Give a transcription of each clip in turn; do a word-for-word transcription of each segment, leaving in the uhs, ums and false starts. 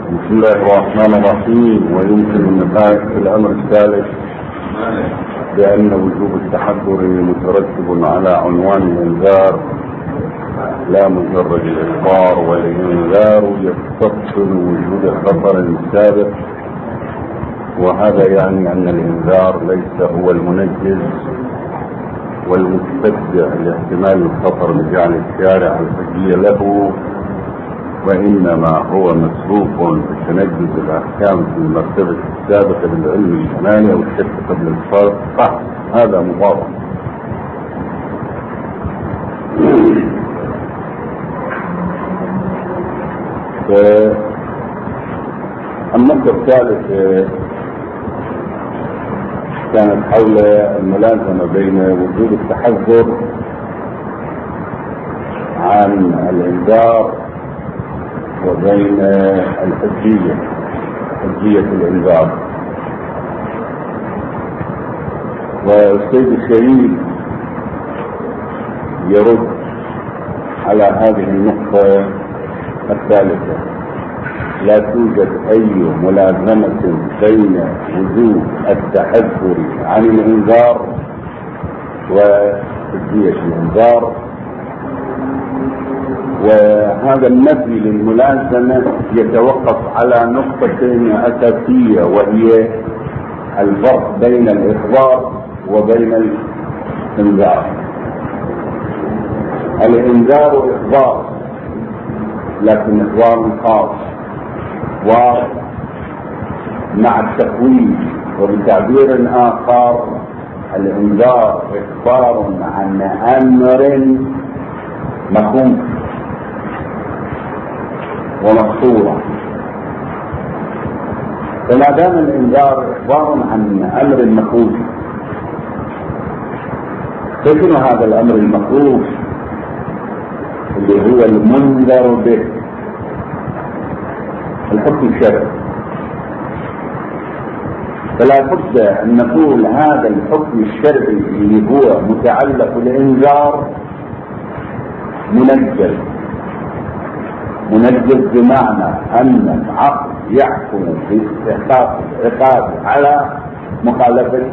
بسم الله الرحمن الرحيم. ويمكن النقاش في الأمر الثالث بأن وجوب التحذر مترتب على عنوان الإنذار لا مجرد الإخبار، والإنذار يستبطن وجود خطر سابق، وهذا يعني أن الإنذار ليس هو المنجز والمتبدع لاحتمال الخطر بجعل الشارع الحجية له، وإنما هو مسروق بتنجز الأحكام في المرتبة السابقة بالعلم الإيماني أو الشك قبل الفرق. هذا مضاد. النقطة الثالثة كانت حول الملازمة بين وجود التحذر عن الإنذار وبين الحجية حجية الإنذار. والسيد الشريف يرد على هذه النقطة الثالثة: لا توجد أي ملازمة بين وجود التحذر عن الإنذار وحجية الإنذار. وهذا النفي للملازمة يتوقف على نقطة أساسية، وهي الفرق بين الإخبار وبين الإنذار. الإنذار إخبار، لكن إخبار خاص ومع التقويم، وبتعبير آخر الإنذار إخبار عن أمر مخوف ومقصورة. فما دام الإنذار إخبار عن أمر مخوف، فشنو هذا الأمر المخوف اللي هو المنذر به؟ الحكم الشرعي. فلا بد أن نقول هذا الحكم الشرعي اللي هو متعلق بالإنذار منجز. منجز بمعنى أن العقل يحكم باستحقاق العقاب على مخالفته،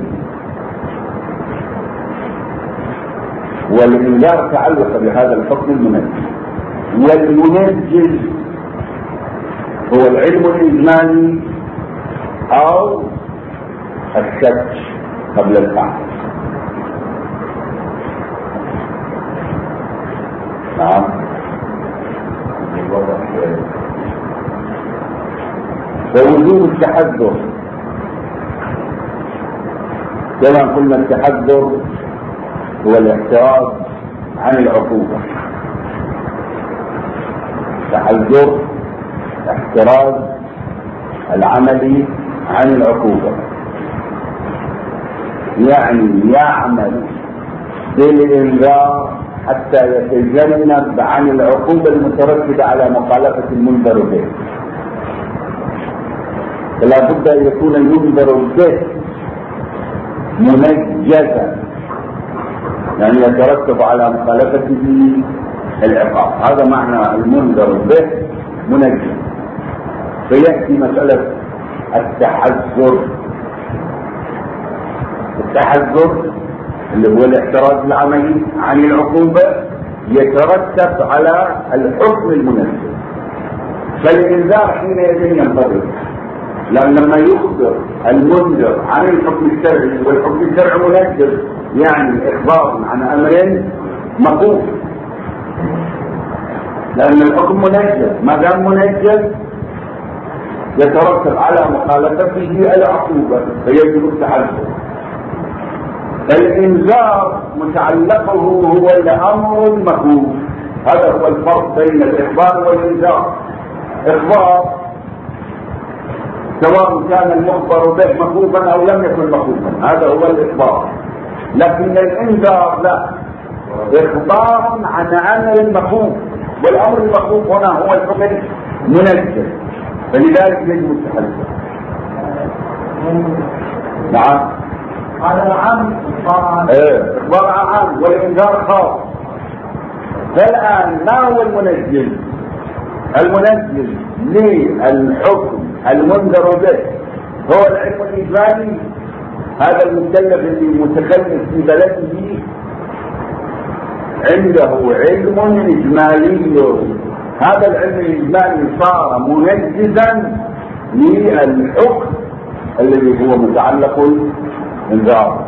والإنذار تعلق بهذا الحكم المنجز. والمنجز هو العلم الإجمالي أو الشك قبل الفعل. نعم. ووجود التحذر كما قلنا، التحذر هو الاحتراز عن العقوبة. التحذر احتراز العمل عن العقوبة، يعني يعمل بالإنذار حتى يتجنب عن العقوبة المترتبة على مخالفة المنذر به. فلا بد أن يكون المنذر به منجزا، يعني يترتب على مخالفته العقاب. هذا معنى المنذر به منجز. فيأتي مسألة التحذر. التحذر اللي هو الاحتراز العملي عن العقوبة يترتب على الحكم المنجز. فالإنذار حينئذ ينطبق، لأن لما يخبر المنذر عن الحكم الشرعي والحكم الشرعي منجز، يعني إخبار عن أمر مخوف، لأن الحكم منجز. ما دام منجز يترتب على مخالفته العقوبة، فيجب التحذر. الإنذار متعلقه هو الأمر المخوف. هذا هو الفرق بين الإخبار والإنذار. إخبار سواء كان المخبر به مخوفا أو لم يكن مخوفا، هذا هو الإخبار. لكن الإنذار لا، إخبار عن أمر مخوف، والأمر المخوف هنا هو الحكم منجز، فلذلك يجب التحذر. نعم. هذا عام إخبار ايه إخبار عام والإنذار خاص. فالآن ما هو المنجز؟ المنزل للحكم المنذر به هو العلم الإجمالي، هذا المكلف اللي متكلف في بلده عنده علم إجمالي، هذا العلم الإجمالي صار منجزا للحكم الذي هو متعلق بالإنذار،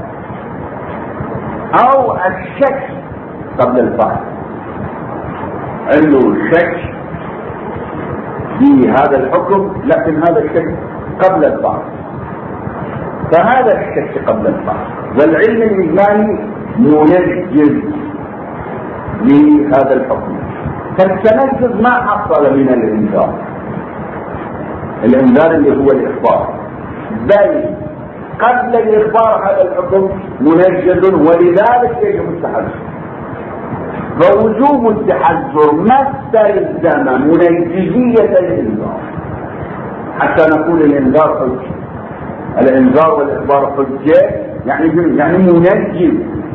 أو الشك قبل الفعل، عنده شك في هذا الحكم لكن هذا الشك قبل الفعل، فهذا الشك قبل الفعل والعلم الإجمالي منجز لهذا الحكم. فالتنجز ما حصل من الإنذار، الإنذار اللي هو الإخبار، بل قبل الإخبار هذا الحكم منجز، ولذلك يجب التحذر. فوجوب التحذر ما استلزم منجزية الإنذار حتى نقول الإنذار حجة. الإنذار والإخبار حجة يعني يعني منجز.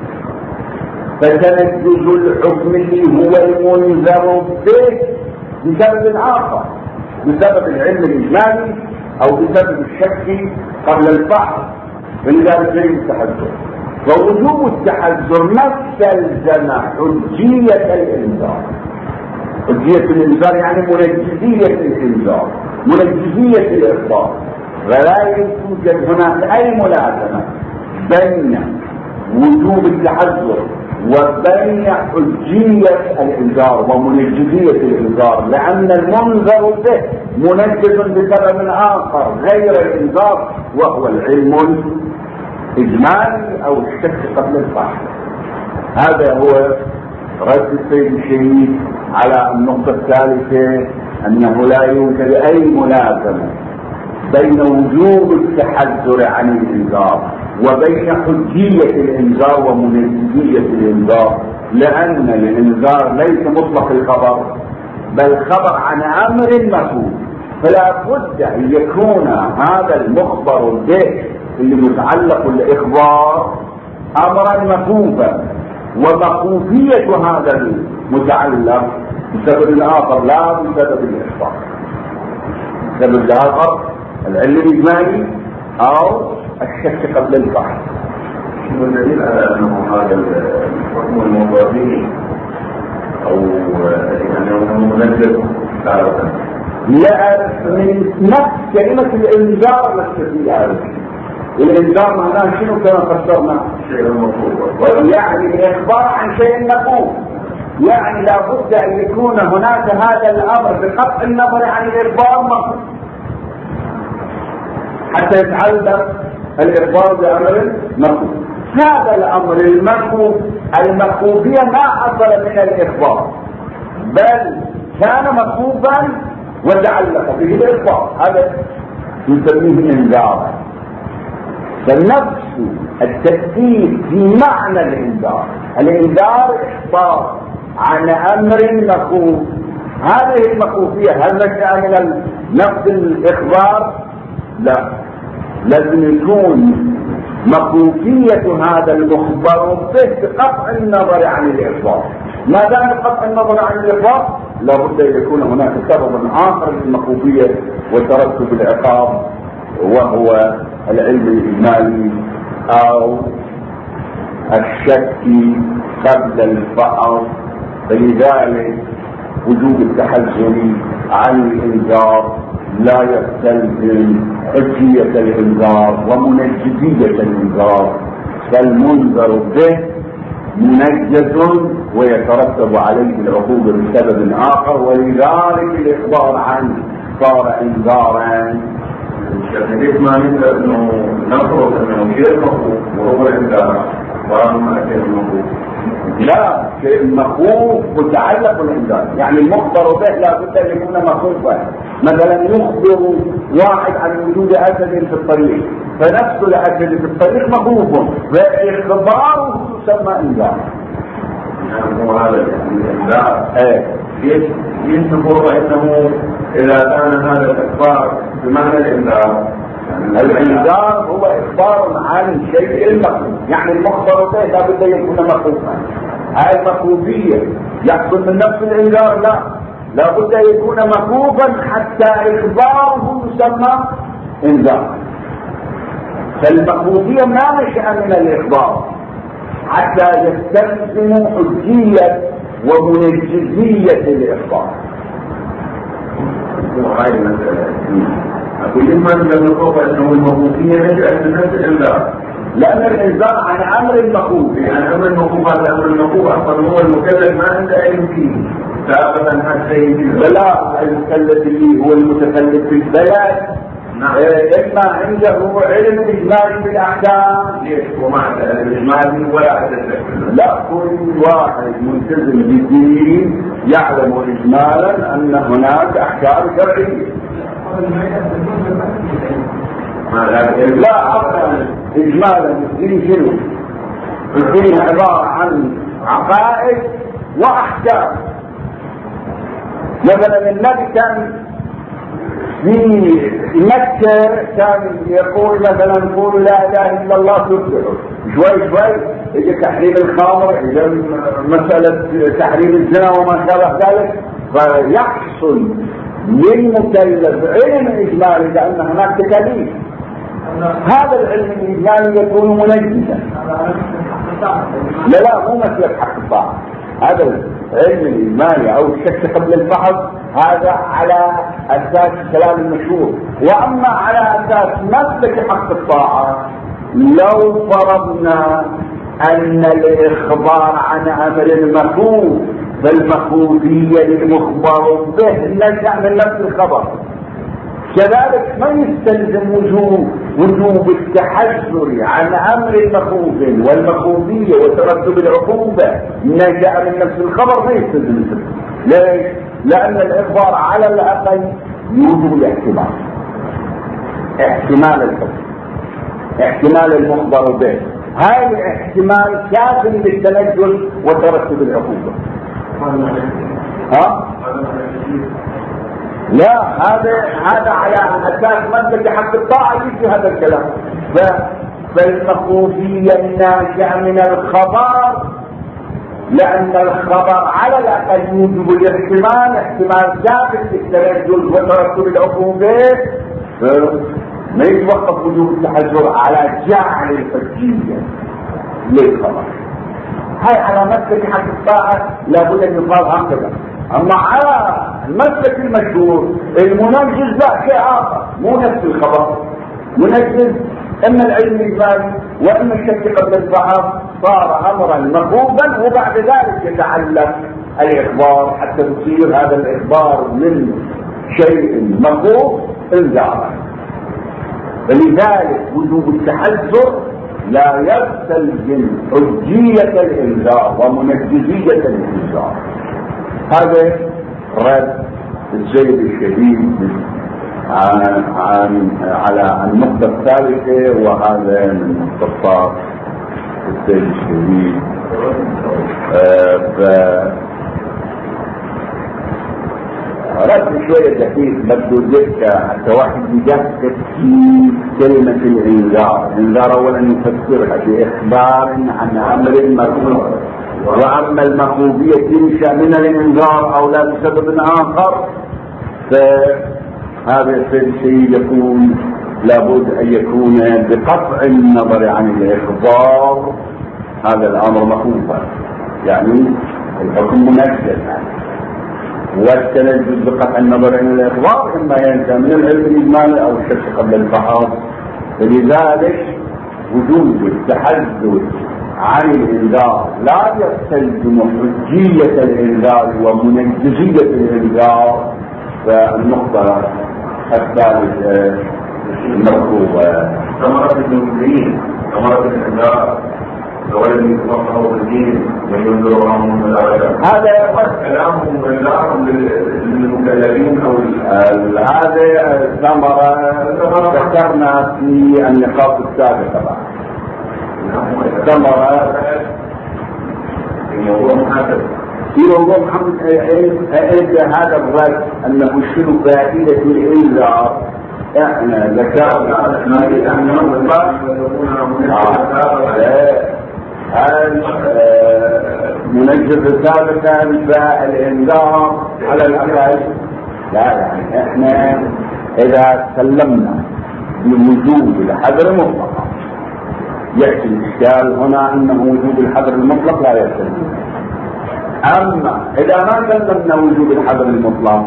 فتنجز الحكم اللي هو المنذر به بسبب آخر، بسبب العلم الإجمالي أو بسبب الشك قبل الفعل، فلذلك يجب التحذر. ووجوب التحذر ما استلزم حجية الإنذار. حجية الإنذار يعني منجزية الإنذار، منجزية الإخبار، ولا يوجد هناك أي ملازمة بين وجوب التحذر وبين حجية الإنذار ومنجزية الإنذار، لأن المنذر به منجز بسبب آخر غير الإنذار وهو العلم الإجمالي أو الشك قبل الفعل. هذا هو رد السيد الشهيد على النقطة الثالثة، أنه لا يوجد أي ملازمة بين وجوب التحذر عن الإنذار وبين حجية الإنذار ومنجزية الإنذار، لأن الإنذار ليس مطلق الخبر بل خبر عن أمر مفهوم، فلا بد أن يكون هذا المخبر به اللي متعلق بالإخبار أمرا مفهوما، ومخوفية هذا المتعلق بسبب الآخر لا بسبب الإخبار، بسبب الآخر العلم الإجمالي أو الشك قبل الفعل. شنو الدليل على أنه هذا الحكم المضادي أو أنه منزل تارة؟ لا، من نفس كلمة الإنذار نستفيد هذا. الإنذار معناه شنو كما فسرنا؟ شيء مفهوم، يعني الإخبار عن شيء مفهوم، يعني لابد أن يكون هناك هذا الأمر بقطع النظر عن الإخبار مفهوم حتى يتعلق الإخبار بأمر مفهوم. هذا الأمر المفهوم المفهومية ما حصل من الإخبار بل كان مفهوما وتعلق به الإخبار، هذا يسميه إنذارا. فنفس التأكيد في معنى الإنذار، الإنذار إخبار عن أمر مخوف، هذه المخوفية هل نشأ من نفس الإخبار؟ لا، لازم يكون مخوفية هذا المخبر به بقطع النظر عن الإخبار. ما دام بقطع النظر عن الإخبار لابد أن يكون هناك سبب آخر للمخوفية وترتب العقاب، وهو العلم الإجمالي أو الشك قبل الفعل. فلذلك وجوب التحذر عن الإنذار لا يستلزم حجية الإنذار ومنجزية الإنذار، فالمنذر به منجز ويترتب عليه العقوبة بسبب آخر، ولذلك الإخبار عنه صار إنذارا. الشيخ ما نقدر انه نفرض انه شيء مخوف وهو الانذار وما كان مخوف. لا، شيء مخوف متعلق بالانذار، يعني المخبر به لا بد ان يكون مخوفا. مثلا يخبر واحد عن وجود اسد في الطريق، فنفس الاسد في الطريق مخوف، فاخباره يسمى انذار. يعني هو هذا الانذار. ايه ينتظر انه اذا كان هذا الاخبار بمعنى الانذار، الانذار هو اخبار عن شيء مخوف، يعني المخبر به لا بد ان يكون مخوفا. هاي المخوفيه يحصل من نفس الانذار؟ لا، لا بد أن يكون مكوفا حتى إخباره يسمى إنذار. فالمكوفية ما نشأ من الإخبار حتى يستلزم حجية ومنجزية الإخبار. وهاي المسألة أقول ما لم يقف أنه المكوفية نشأ من نفس الإنذار، لأن الإنذار عن أمر المكوف، يعني أمر المكوف هذا أمر المكوف أصلا هو المكلف ما عنده علم فيه سابقا حتى يجي بلا المكلف اللي هو المتكلف في البيان إما عنده علم إجمالي بالأحكام. ليش وما الإجمالي ولا عدد؟ لا، كل واحد ملتزم بالدين يعلم إجمالا أن هناك أحكام شرعية. لا أصلا إجمالا الدين شنو؟ الدين عبارة عن عقائد وأحكام. مثلا النبي كان في مكة كان يقول مثلا قولوا لا اله الا الله تفلحوا، شوي شوي يجي تحريم الخمر، يجي مسألة تحريم الزنا وما شابه ذلك، فيحصل للمكلف علم اجمالي لان هناك تكاليف. هذا العلم الاجمالي يكون منجزا. لا لا مو مسألة حق الطاعة، هذا العلم الاجمالي او الشك قبل الفحص هذا على اساس كلام المشهور. واما على اساس مسلك حق الطاعه، لو فرضنا ان الاخبار عن امر المكوف فالمكوفيه للمخبر به نشا من نفس الخبر، كذلك ما يستلزم وجوب وجوب التحذر عن امر المخوف والمخوفيه وترتب العقوبه نشا من نفس الخبر، ما يستلزم. ليش؟ لأن الإخبار على الأقل يوجب الاحتمال، احتمال الحكم، احتمال المخبر به، هذا الاحتمال كاف للتنجل وترتب العقوبة. ها؟ لا، هذا هذا على أساس مسلك حق الطاعة يجي هذا الكلام. فالمخوفية الناشئة من الخبر، لأن الخبر على الأقل يوجب الاحتمال، احتمال ثابت للتنجل وترتب العقوبة، ما يتوقف وجوب التحذر على جعل الحجية للخبر. هاي على مسلك حق الطاعة لابد أن يقال هكذا. أما على المسلك المشهور المنجز لا شيء آخر، مو نفس الخبر. منجز اما العلم الاجمالي واما الشك قبل البحث، صار امرا مفهوما وبعد ذلك يتعلق الاخبار حتى يصير هذا الاخبار من شيء مفهوم انذارا. فلذلك وجوب التحذر لا يستلزم حجية الانذار ومنجزية الانذار. هذا رد السيد الشهيد عن عن على النقطة الثالثة، وهذا من مختصات السيد الشهيد. ف رد شوية دقيق بده ذكر حتى واحد يدقق في كلمة الإنذار. الإنذار أولا نفسرها بإخبار عن أمر مكروه، وأما المخوفية تنشأ من الإنذار أو لا بسبب آخر، فهذا الشيء يكون لابد أن يكون بقطع النظر عن الإخبار هذا الأمر مخوفا، يعني الحكم منجز، والتنجز بقطع النظر عن الإخبار إما ينشأ من العلم الإجمالي أو الشك قبل الفحص. فلذلك وجود التحدث عن الإنذار لا يستلزم حجية الإنذار ومنجزية الإنذار. فالنقطة الثالثة المطلوبة ثمرة المسلمين، ثمرة الإنذار ولم يتوقعوا بالدين وينذرهم هذا كلامهم إنذار للمكلفين أو هذا ثمرة ذكرنا في النقاط السابقة. ثمرة في موضوع محدد في موضوع محمد هذا الرد أنه شنو فائدة الإنذار. احنا ذكرنا منجز سابقا فالإنذار على الأقل. لا يعني احنا إذا تكلمنا بوجود الحظر المطلق يأتي الإشكال هنا أنه وجود الحظر المطلق لا يستلزم. أما إذا ما تكلمنا وجود الحظر المطلق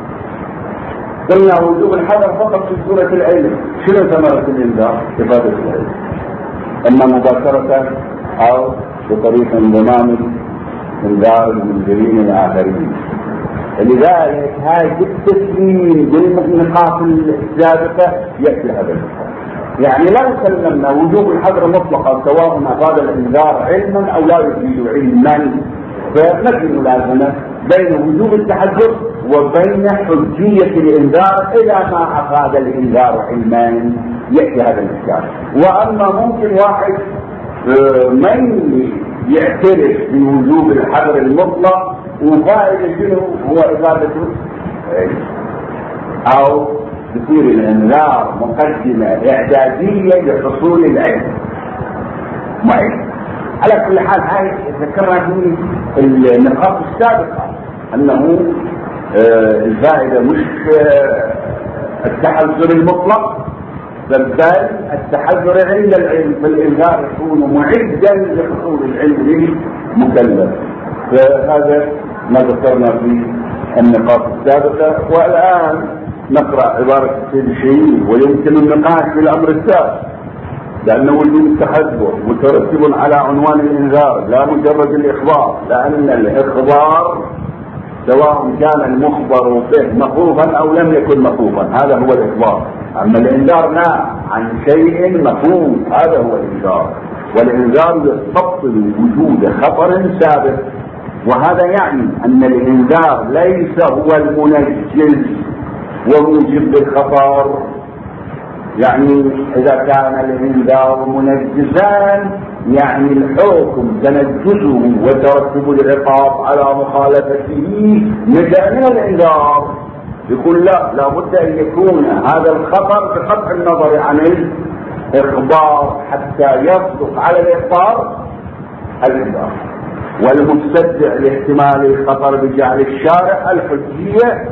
قلنا وجود الحظر فقط في صورة العلم، شنو ثمرة الإنذار؟ إفادة العلم، إما مباشرة أو بطريق انضمام انذار المنذرين الآخرين. لذلك هذا التسليم بالنقاط السابقة يأتي هذا الحظر. يعني لو سلمنا وجوب الحظر مطلقا سواء أفاد الإنذار علما أو لا يفيد علما، فما في ملازمة بين وجوب التحذر وبين حجية الإنذار إذا ما أفاد الإنذار علما يأتي هذا الإشكال. وأما ممكن واحد من يعترف بوجوب الحظر المطلق وفائدة شنو هو إفادته أو يصير الإنذار مقدمة إعدادية لحصول العلم معين. على كل حال هاي ذكرنا في النقاط السابقة أنه آه الفائدة مش آه التحذر المطلق بل التحذر عند العلم، فالإنذار يكون معدا لحصول العلم للمكلف. فهذا ما ذكرنا في النقاط السابقة. والآن نقرأ عبارة السيد الشهيد ويمكن النقاش في الأمر الثالث، لأن وجود التحذر مترتب على عنوان الإنذار لا مجرد الإخبار، لأن الإخبار سواء كان المخبر به مخوفا أو لم يكن مخوفا هذا هو الإخبار. أما الإنذار لا عن شيء مخوف هذا هو الإنذار، والإنذار يستبطل وجود خطر سابق. وهذا يعني أن الإنذار ليس هو المنجز وموجب الخطر. يعني إذا كان الإنذار منجزان يعني الحكم تنجزه وترتب العقاب على مخالفته نجا من الإنذار. يقول لا لابد أن يكون هذا الخطر بقطع النظر عن الإخبار حتى يصدق على الإخبار الإنذار، والمستدعي لاحتمال الخطر بجعل الشارع الحجية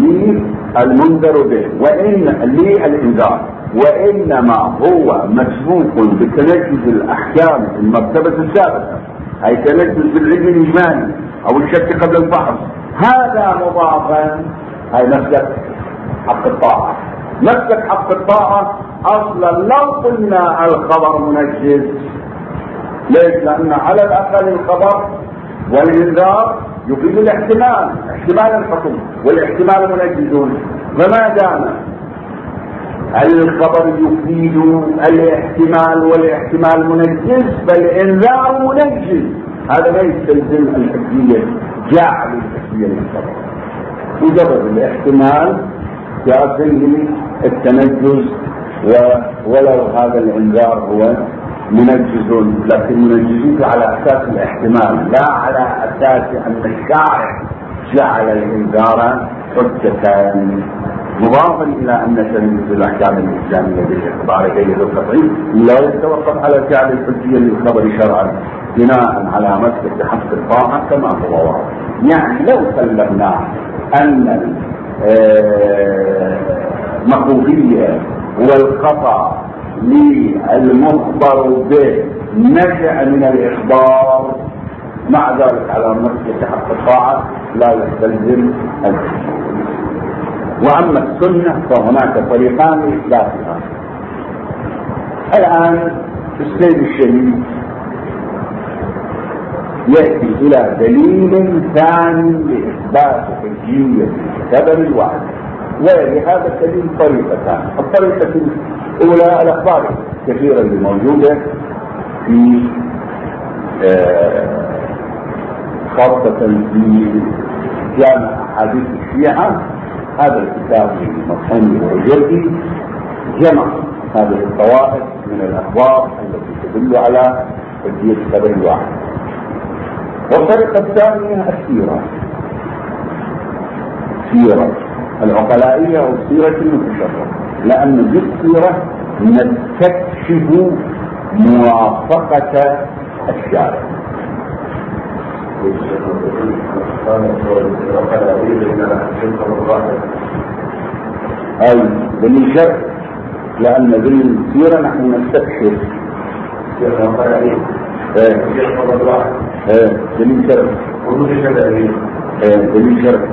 للمنذر به وإن للإنذار، وإنما هو مسبوق بتنجز الأحكام في المرتبة السابقة، أي تنجز بالعلم الإجمالي أو الشك قبل الفحص. هذا مضافا هاي مسلك حق الطاعة. مسلك حق الطاعة أصلا لو قلنا الخبر منجز، ليش؟ لأن على الأقل الخبر والإنذار يفيد الاحتمال، احتمال الحكم والاحتمال منجزون. فما دام الخبر يفيد الاحتمال والاحتمال منجز فالإنذار منجز، هذا لا يستلزم الحجية جعل الحجية للخبر، مجرد الاحتمال يعطيه التنجز ولو هذا الإنذار هو منجز، لكن منجزين على أساس الاحتمال لا على أساس أن الشارع جعل الإنذار حجة. مضافا إلى أن تنجز الأحكام الإسلامية بالاعتبار غير القطعي لا يتوقف على جعل الحجية للخبر شرعا بناء على مسلك حق الطاعة كما هو واضح. يعني لو سلمنا أن المخوفية والخطأ للمخبر به نشأ من الإخبار، مع ذلك على مسلك حق الطاعة لا يستلزم الحجية. وأما السنة فهناك طريقان لإثباتها. الآن السيد الشهيد يأتي إلى دليل ثاني لإثبات حجية الخبر الواحد، ولهذا الدليل طريقتان. الطريقة الأولى الأخبار كثيرا الموجودة في آه خاصة في جامع أحاديث الشيعة. هذا الكتاب المفهوم بالجردي جمع هذه الطوائف من الأخبار التي تدل على حجية الخبر الواحد. والطريقة الثانية السيرة، سيرة العقلائية أو سيرة المتشرفة، لأن بالسيرة نستكشف موافقة الشارع. أي دليل شرع، لأن دليل السيرة نحن نستكشف ايه ايه دليل شرع ايه دليل شرع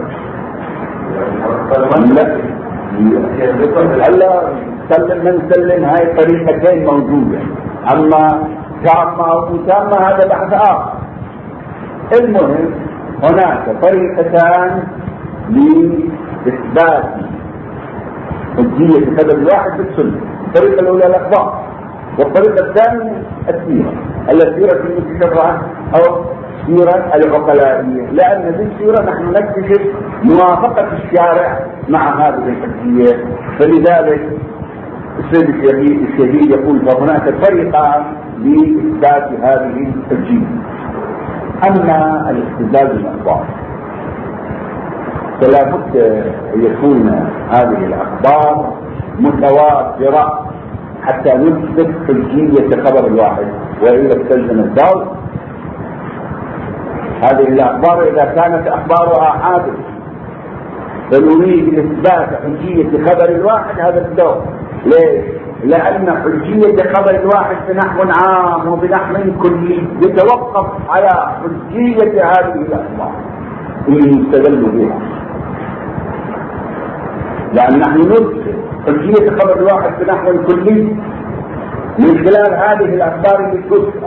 لا هلا سلم من سلم، هاي طريقتين موجودة، أما جامعة أو مسامة هذا بحث آخر. المهم هناك طريقتان لإثبات حجية سبب الواحد بالسنة. الطريقة الأولى الأخبار، والطريقة الثانية السيرة. السيرة في تشرع أو سيرة العقلائية، لأن في السيرة نحن نكتشف موافقة الشارع مع هذه الحجية. فلذلك السيد الشهيد يقول فهناك طريقة لإثبات هذه الحجية. أما الاستدلال بالأخبار فلا بد أن يكون هذه الأخبار متواترة حتى نثبت حجية خبر الواحد، وإلا تلزم الدور. هذه الأخبار إذا كانت أخبارها حادثة فنريد إثبات حجية خبر الواحد هذا الدور. ليش؟ لأن حجية خبر الواحد بنحو عام وبنحو كلي يتوقف على حجية هذه الأخبار اللي يستدل بها، لأن نحن نثبت حجية خبر الواحد بنحو كلي من خلال هذه الأخبار اللي تثبت،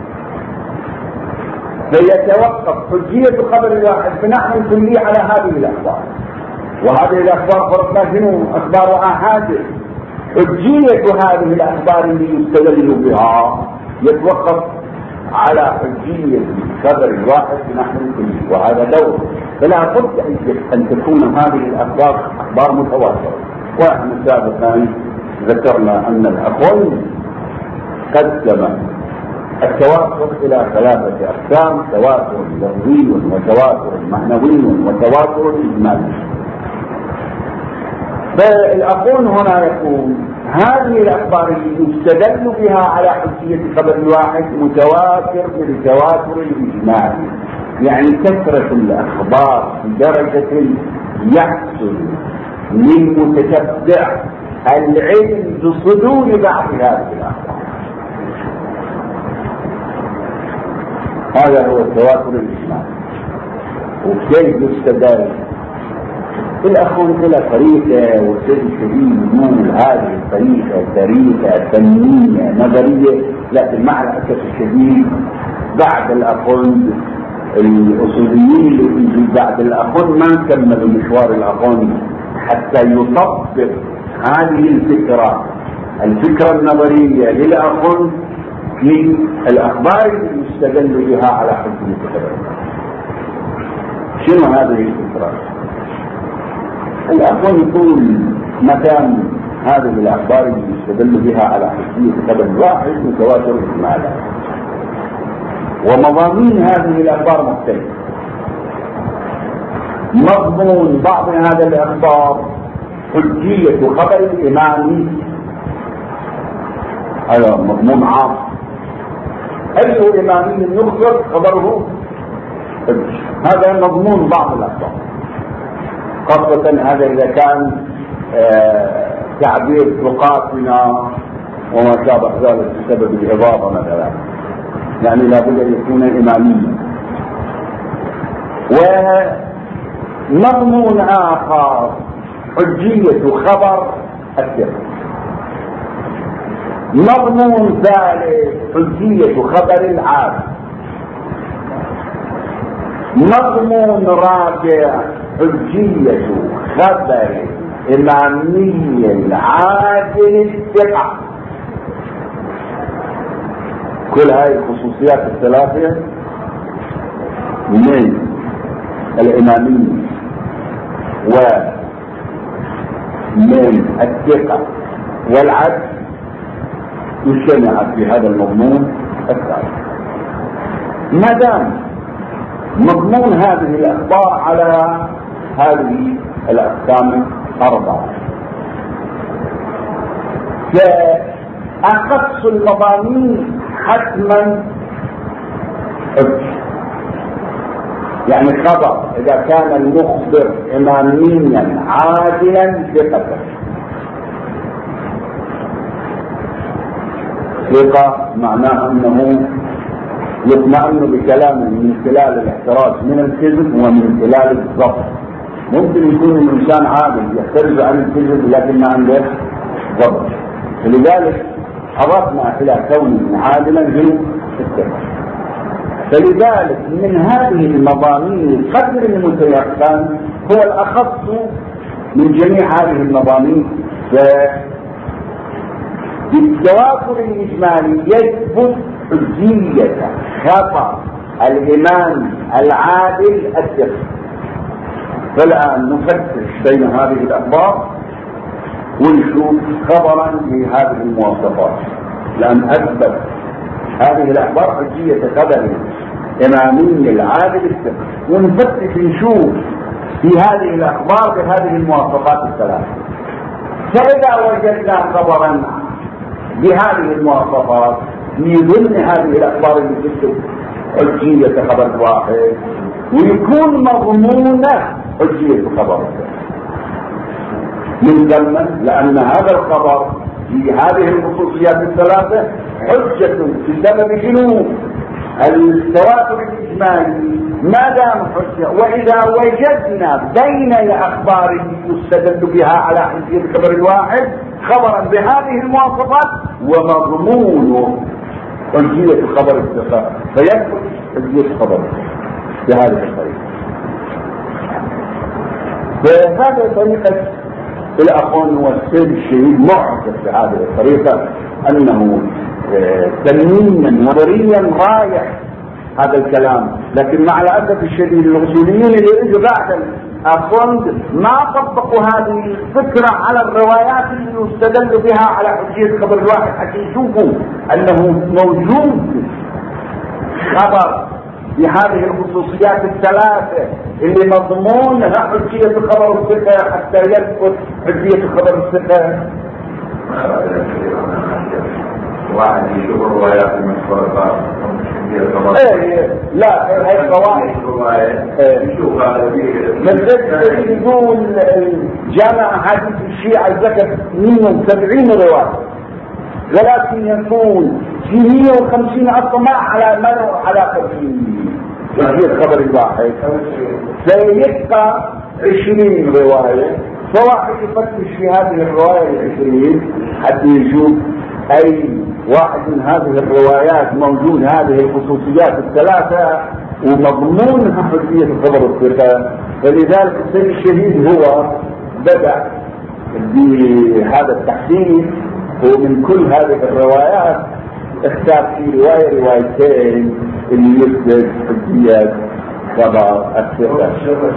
فيتوقف حجية خبر الواحد بنحو كلي على هذه الأخبار. وهذه الأخبار فرضنا شنو؟ أخبار آحاد. حجية هذه الأخبار اللي يستدل بها يتوقف على حجية خبر الواحد بنحو كلي، وهذا دور. فلا بد أن تكون هذه الأخبار أخبار متواترة. ونحن سابقا ذكرنا أن الأخوين قسم التواتر إلى ثلاثة أقسام: تواتر لفظي وتواتر معنوي وتواتر إجمالي. فالأخون هنا يقول هذه الأخبار اللي يستدل بها على حجية خبر الواحد متواتر بالتواتر الإجمالي، يعني كثرة الأخبار بدرجة يحصل للمتتبع العلم بصدور بعض هذه الأخبار. هذا هو التواتر الإجمالي. وكيف يستدل؟ الأخوان إلى طريقة، والسيد الشديد يقول هذه الطريقة طريقة فنية نظرية، لكن مع الأسف الشديد بعد الأخوان الأصوليين اللي بعد الأخوان ما كملوا مشوار الأخوان حتى يطبق هذه الفكرة الفكرة النظرية للأخوان في الأخبار اللي يستدل بها على حجية الخبر. شنو هذه الفكرة؟ الأخوان يقول مكان هذه الأخبار اللي يستدل بها على حجية خبر الواحد متواتر إجمالا، ومضامين هذه الأخبار مختلفة. مضمون بعض هذه الأخبار حجية خبر الإمامي، هذا مضمون عام، أي إمامي يخبر خبره حج. هذا مضمون بعض الأخبار، خاصة هذا إذا كان آه تعبير لقاتنا وما شابه ذلك بسبب الإضافة مثلا، يعني لابد أن يكون إماميا. ومضمون آخر حجية خبر الثقة. مضمون ثالث حجية خبر العادل. مضمون رابع حجية خبر إمامي العادل الثقة. كل هذه الخصوصيات الثلاثة من الإمامية ومن الثقة والعدل يجتمع في هذا المضمون الثالث. ما دام مضمون هذه الأخبار على هذه الأقسام أربعة، فأخص المضامين حتما حج، يعني خبر إذا كان المخبر إماميا عادلا ثقة، ثقة معناه أنه يطمئن بكلامه من خلال الاحتراز من الكذب ومن خلال الضبط. ممكن يكون الإنسان عادل يحترز عن الكذب لكن ما عنده ضبط، فلذلك أضفنا إلى كونه عادلا في الثقة. فلذلك من هذه المضامين القدر المتيقن هو الأخص من جميع هذه المضامين. بالتوافر الإجمالي يثبت حجية خطأ الإمام العادل الثقة. فالآن نفتش بين هذه الأخبار ونشوف خبرا لهذه المواصفات، لأن أثبت هذه الأخبار حجية خبر إمامي العادل الثقة، ونفتش نشوف في هذه الأخبار بهذه المواصفات الثلاثة. فإذا وجدنا خبرا بهذه المواصفات في ضمن هذه الأخبار اللي تثبت حجية خبر واحد ويكون مضمونة حجية خبر من ثم، لأن هذا الخبر في هذه الخصوصيات الثلاثة حجة بسبب شنو؟ التواتر الإجمالي ما دام حجة. وإذا وجدنا بين الأخبار يستدل بها على حجية خبر الواحد خبرا بهذه المواصفات ومضمون حجية خبر الثقة فيثبت حجية خبر بهذه الطريقة. فهذه طريقة الأخوان والسيد الشهيد معجب بهذه الطريقة، أنه تنميا نظريا رايح هذا الكلام، لكن مع الأسف الشديد الأصوليين اللي اجوا بعد الأخوان ما طبقوا هذه الفكرة على الروايات اللي يستدل بها على حجية خبر الواحد حتى يشوفوا أنه موجود خبر بهذه الخصوصيات الثلاثة اللي مضمونها حجية خبر الثقة حتى يثبت حجية خبر الثقة. واحد يشوف الروايات المشهورة ايه لا هاي القواعد يشوف هذا من يقول جامع حديث الشيعة ذكر مئة وسبعين رواية، ولكن يكون في مئة وخمسين أصلا ما على ما له علاقة في الخبر الواحد، فيبقى عشرين رواية، فواحد يفتش في هذه الرواية العشرين حتى يشوف أي واحد من هذه الروايات موجود هذه الخصوصيات الثلاثة ومضمونها حجية خبر الثقة. فلذلك السيد الشهيد هو بدأ بهذا التحديد، ومن كل هذه الروايات اختار في رواية روايتين اللي يثبت حجية خبر الثقة.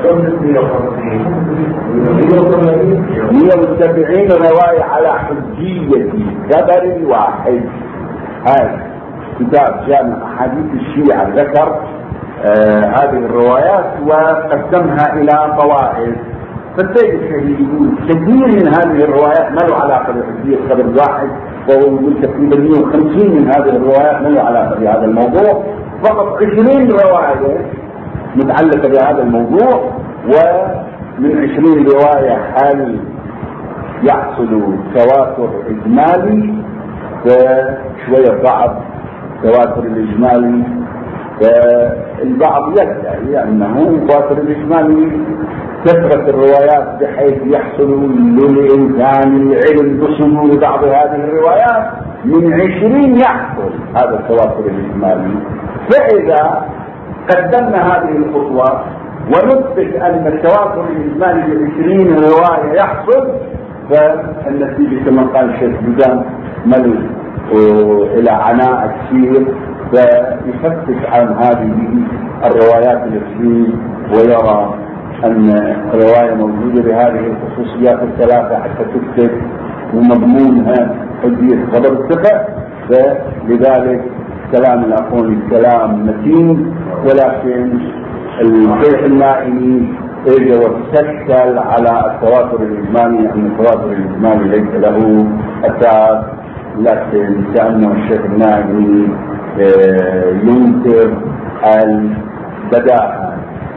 مئة وسبعين رواية على حجية خبر الواحد. هذا كتاب جامع أحاديث الشيعة ذكر آه هذه الروايات وقسمها إلى طوائف. فالسيد الشهيد يقول كثير من هذه الروايات ما له علاقة بحجية خبر الواحد، وهو يقول تقريبا مئة وخمسين من هذه الروايات ما له علاقة بهذا الموضوع، فقط عشرين رواية متعلقة بهذا الموضوع، ومن عشرين رواية هل يحصل تواتر إجمالي فشوية بعض تواتر الإجمالي، فالبعض يدعي أنه تواتر الإجمالي كثرة الروايات بحيث يحصل للإنسان العلم بصدور بعض هذه الروايات، من عشرين يحصل هذا التواتر الإجمالي. فإذا قدمنا هذه الخطوة ونثبت أن التواتر الإجمالي بعشرين رواية يحصل، فالنتيجة كما قال الشيخ بدان مل إلى عناء كثير، فيفتش عن هذه الروايات التي ويرى أن رواية موجودة بهذه الخصوصيات الثلاثة حتى تثبت ومضمونها حجية خبر الثقة. فلذلك كلام الأخوان كلام متين، ولكن الشيخ النائمي اجى وتسكل على التواتر الإجمالي، أن التواتر الإجمالي ليس له أساس، لكن كأنه الشيخ النائمي ينكر البداهة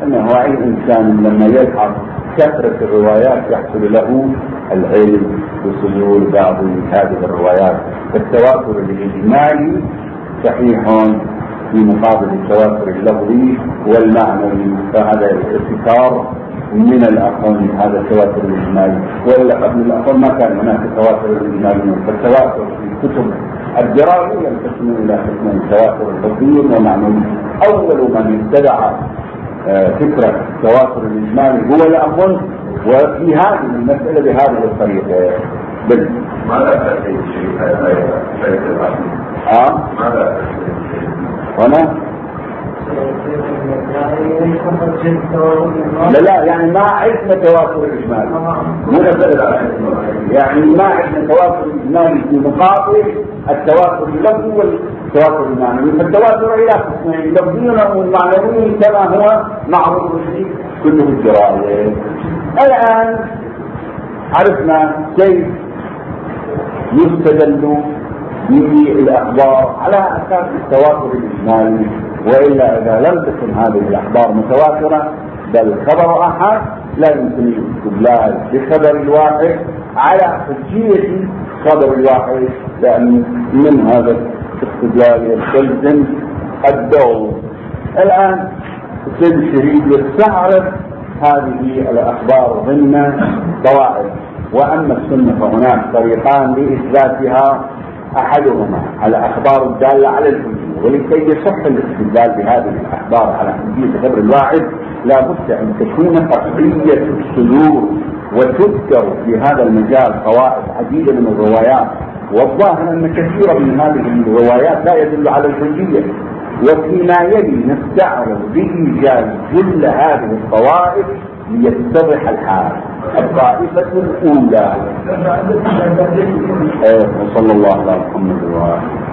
انه اي انسان لما يلحظ كثرة الروايات يحصل له العلم بصدور بعض هذه الروايات. التواتر الاجمالي صحيح في مقابل التواتر اللفظي والمعنوي، فهذا الابتكار من الاقل هذا التواتر الاجمالي، والا قبل الاقل ما كان هناك تواتر اجمالي. فالتواتر في كتب الدراسة ينقسم الى قسمين: تواتر لفظي ومعنوي. اول من ابتدع فكرة التواتر الاجمالي هو الأخذ، وفي هذه المسألة بهذه الطريقة. بل ماذا تأتي الشيء هذا؟ اه ماذا هنا لا لا يعني ما عندنا تواتر اجمالي، مو يعني ما عندنا تواتر اجمالي في مقابل التواتر اللفظي والتواتر المعنوي. فالتواتر الى قسمين: لفظي والمعنوي كما هو معروف في كتب الدرايه. الان عرفنا كيف يستدل بالاخبار على اساس التواتر الاجمالي، والا اذا لم تكن هذه الاخبار متواتره بل خبر احد لا يمكن الاستدلال بخبر الواحد على حجيه خبر الواحد، لان من هذا الاستدلال يستلزم الدور. الان السيد الشهيد يستعرض هذه الاخبار ضمن قواعد. واما السنه فهناك طريقان لاثباتها: احدهما على اخبار الداله على الحجيه، ولكي يصح الاستدلال بهذه الاخبار على حجيه خبر الواحد لا بد ان تكون قطعيه الصدور. وتذكر في هذا المجال قواعد عديده من الروايات، والظاهر ان كثيرا من هذه الروايات لا يدل على الحجيه. وفيما يلي نستعرض بايجاز كل هذه الطوائف ليتضح الحال. الطائفه الاولى. وصلى الله على محمد وعلى